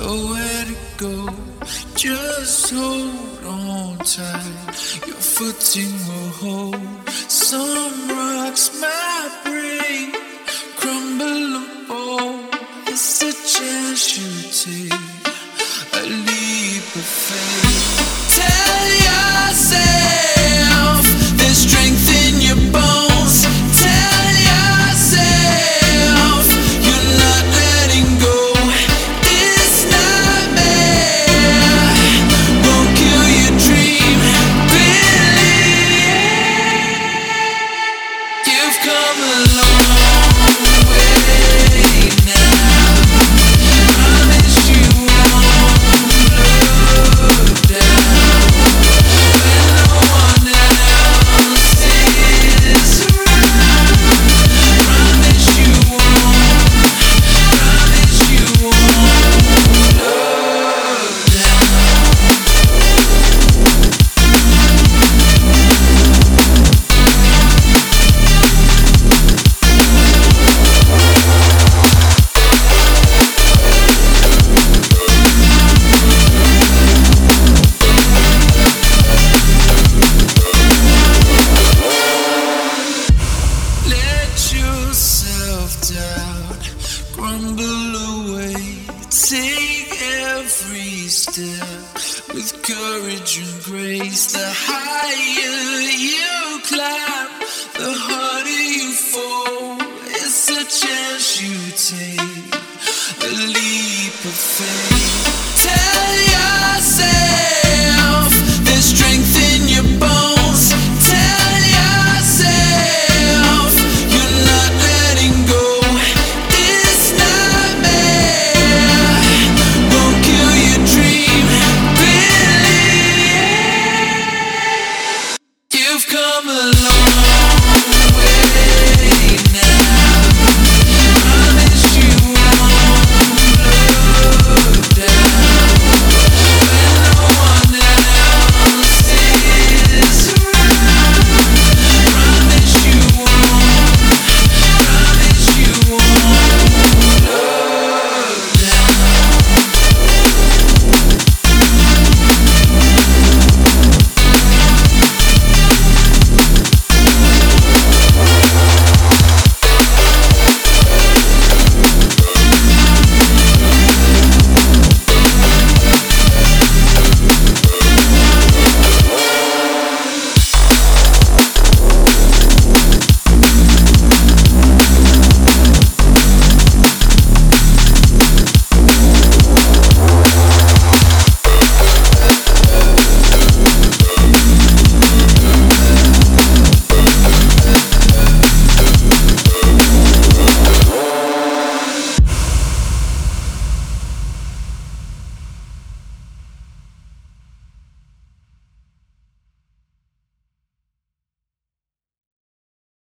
nowhere to go. Just hold on tight. Your footing will hold. Some rocks might break, crumble and fall. It's a chance you take, a leap of faith. Tell yourself there's strength in your bones. Tell yourself you're not letting go. This nightmare won't kill your dream. Believe you've come a long way now. Promise you won't look down when no one else is around. Promise you won't look down. Let yourself down, crumble away. Take every step with courage and grace. The higher